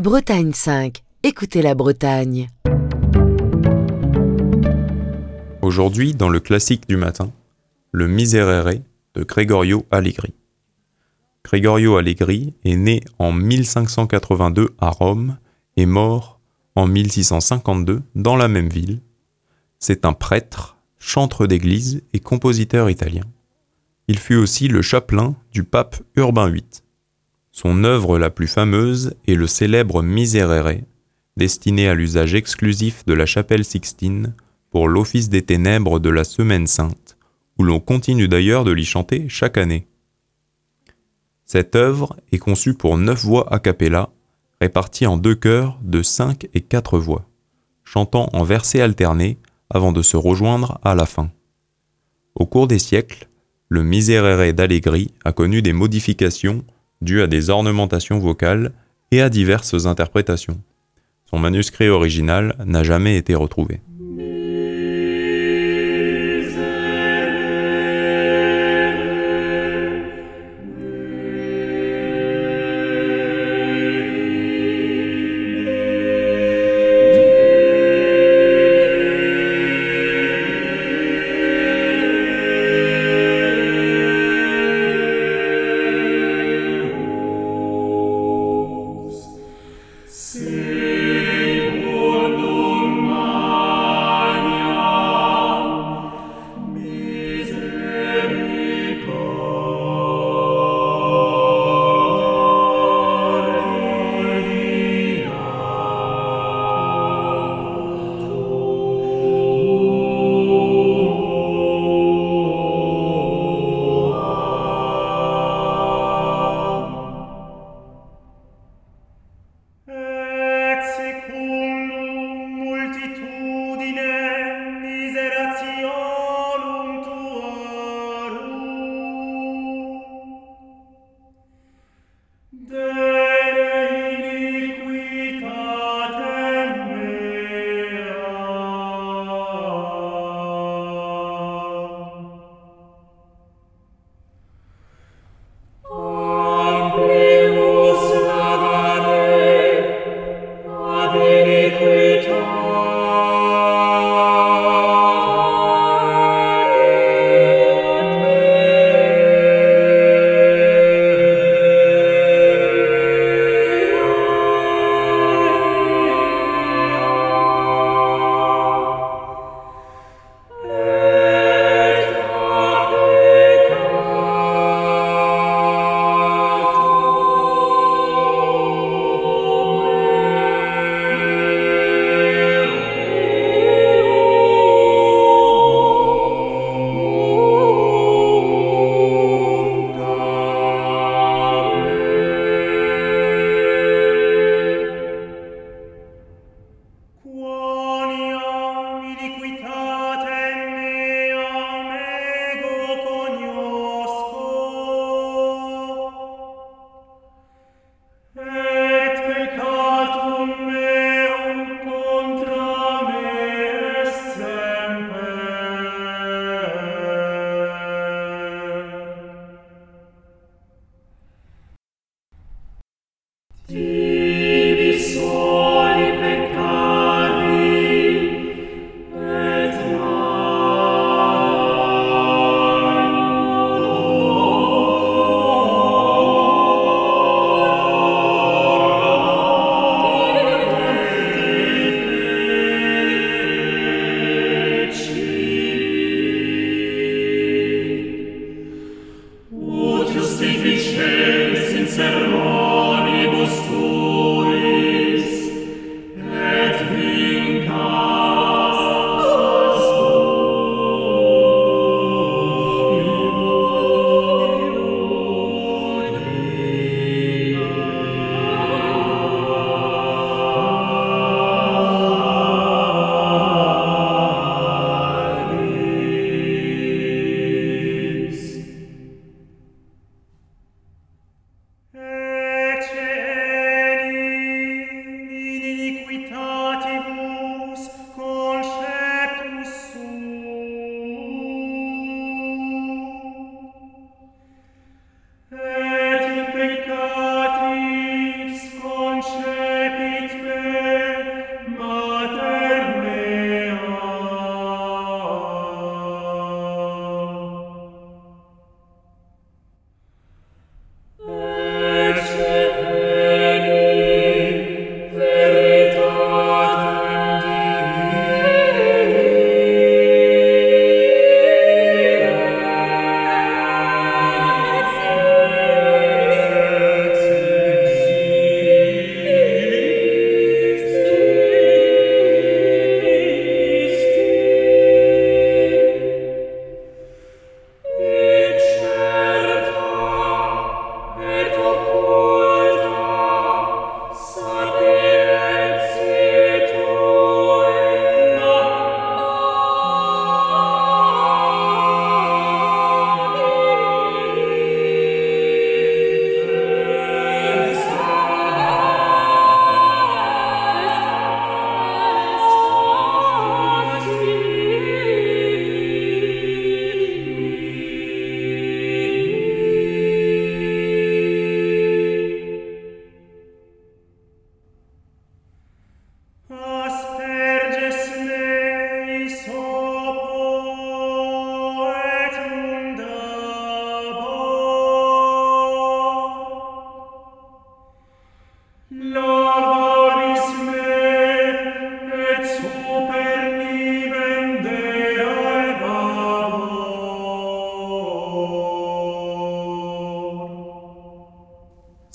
Bretagne 5, écoutez la Bretagne. Aujourd'hui, dans le classique du matin, le Miserere de Gregorio Allegri. Gregorio Allegri est né en 1582 à Rome et mort en 1652 dans la même ville. C'est un prêtre, chantre d'église et compositeur italien. Il fut aussi le chapelain du pape Urbain VIII. Son œuvre la plus fameuse est le célèbre Miserere, destiné à l'usage exclusif de la chapelle Sixtine pour l'office des ténèbres de la Semaine Sainte, où l'on continue d'ailleurs de l'y chanter chaque année. Cette œuvre est conçue pour 9 voix a cappella, réparties en 2 chœurs de 5 et 4 voix, chantant en versets alternés avant de se rejoindre à la fin. Au cours des siècles, le Miserere d'Allegri a connu des modifications dues à des ornementations vocales et à diverses interprétations. Son manuscrit original n'a jamais été retrouvé. Sing, O Lord,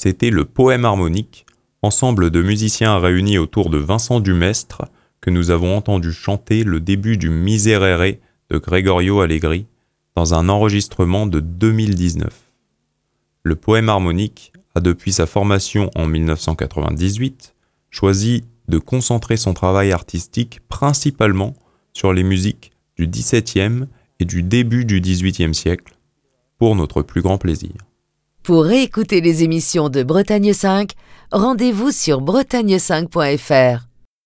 c'était le Poème harmonique, ensemble de musiciens réunis autour de Vincent Dumestre, que nous avons entendu chanter le début du Miserere de Gregorio Allegri dans un enregistrement de 2019. Le Poème harmonique a depuis sa formation en 1998 choisi de concentrer son travail artistique principalement sur les musiques du XVIIe et du début du XVIIIe siècle, pour notre plus grand plaisir. Pour réécouter les émissions de Bretagne 5, rendez-vous sur bretagne5.fr.